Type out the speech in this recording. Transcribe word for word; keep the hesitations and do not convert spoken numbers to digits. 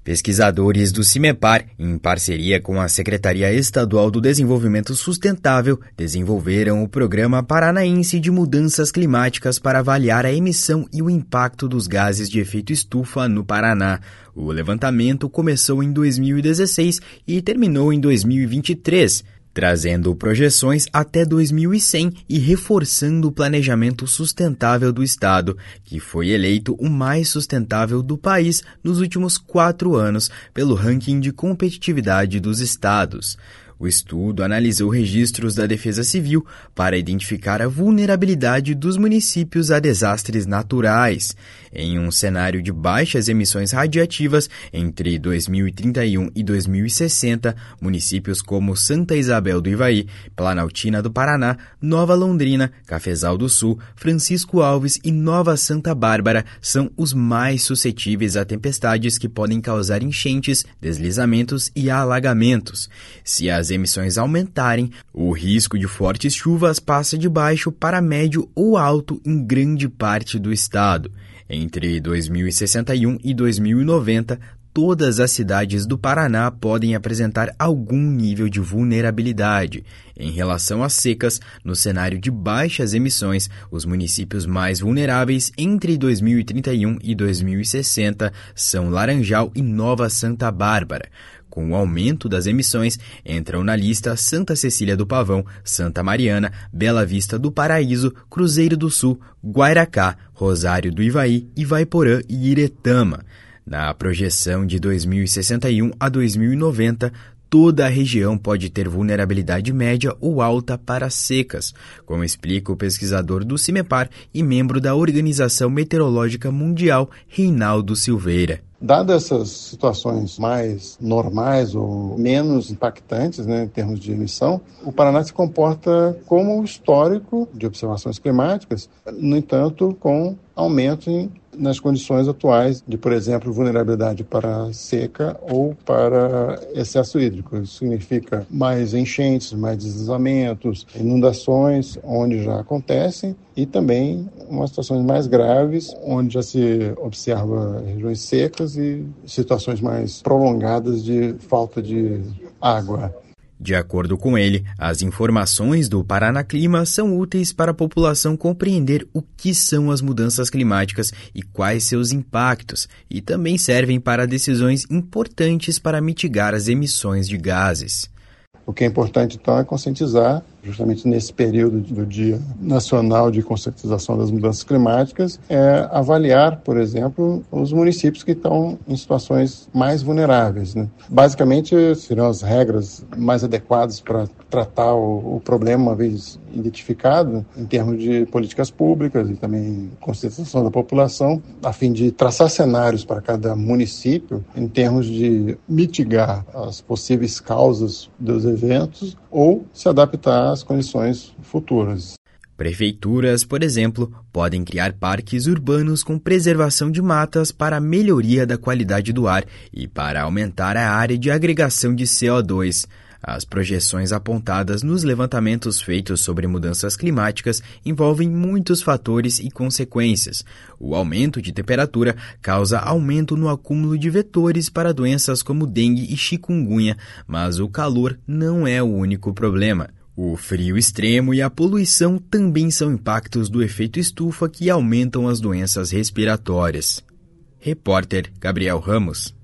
Pesquisadores do CIMEPAR, em parceria com a Secretaria Estadual do Desenvolvimento Sustentável, desenvolveram o Programa Paranaense de Mudanças Climáticas para avaliar a emissão e o impacto dos gases de efeito estufa no Paraná. O levantamento começou em dois mil e dezesseis e terminou em dois mil e vinte e três. Trazendo projeções até dois mil e cem e reforçando o planejamento sustentável do Estado, que foi eleito o mais sustentável do país nos últimos quatro anos pelo ranking de competitividade dos estados. O estudo analisou registros da Defesa Civil para identificar a vulnerabilidade dos municípios a desastres naturais. Em um cenário de baixas emissões radiativas, entre dois mil e trinta e um e dois mil e sessenta, municípios como Santa Isabel do Ivaí, Planaltina do Paraná, Nova Londrina, Cafezal do Sul, Francisco Alves e Nova Santa Bárbara são os mais suscetíveis a tempestades que podem causar enchentes, deslizamentos e alagamentos. Se as emissões aumentarem, o risco de fortes chuvas passa de baixo para médio ou alto em grande parte do estado. Entre dois mil e sessenta e um e dois mil e noventa, todas as cidades do Paraná podem apresentar algum nível de vulnerabilidade. Em relação às secas, no cenário de baixas emissões, os municípios mais vulneráveis entre dois mil e trinta e um e dois mil e sessenta são Laranjal e Nova Santa Bárbara. Com o aumento das emissões, entram na lista Santa Cecília do Pavão, Santa Mariana, Bela Vista do Paraíso, Cruzeiro do Sul, Guairacá, Rosário do Ivaí, Ivaiporã e Iretama. Na projeção de dois mil e sessenta e um a dois mil e noventa, toda a região pode ter vulnerabilidade média ou alta para secas, como explica o pesquisador do CIMEPAR e membro da Organização Meteorológica Mundial, Reinaldo Silveira. Dadas essas situações mais normais ou menos impactantes, né, em termos de emissão, o Paraná se comporta como o histórico de observações climáticas, no entanto, com aumento em, nas condições atuais de, por exemplo, vulnerabilidade para seca ou para excesso hídrico. Isso significa mais enchentes, mais deslizamentos, inundações, onde já acontecem, e também umas situações mais graves, onde já se observa regiões secas e situações mais prolongadas de falta de água. De acordo com ele, as informações do Paranaclima são úteis para a população compreender o que são as mudanças climáticas e quais seus impactos, e também servem para decisões importantes para mitigar as emissões de gases. O que é importante, então, é conscientizar, justamente nesse período do Dia Nacional de Conscientização das Mudanças Climáticas, é avaliar, por exemplo, os municípios que estão em situações mais vulneráveis, né? Basicamente, serão as regras mais adequadas para tratar o, o problema, uma vez identificado, em termos de políticas públicas e também conscientização da população, a fim de traçar cenários para cada município, em termos de mitigar as possíveis causas dos eventos ou se adaptar às condições futuras. Prefeituras, por exemplo, podem criar parques urbanos com preservação de matas para a melhoria da qualidade do ar e para aumentar a área de agregação de C O dois. As projeções apontadas nos levantamentos feitos sobre mudanças climáticas envolvem muitos fatores e consequências. O aumento de temperatura causa aumento no acúmulo de vetores para doenças como dengue e chikungunya, mas o calor não é o único problema. O frio extremo e a poluição também são impactos do efeito estufa que aumentam as doenças respiratórias. Repórter Gabriel Ramos.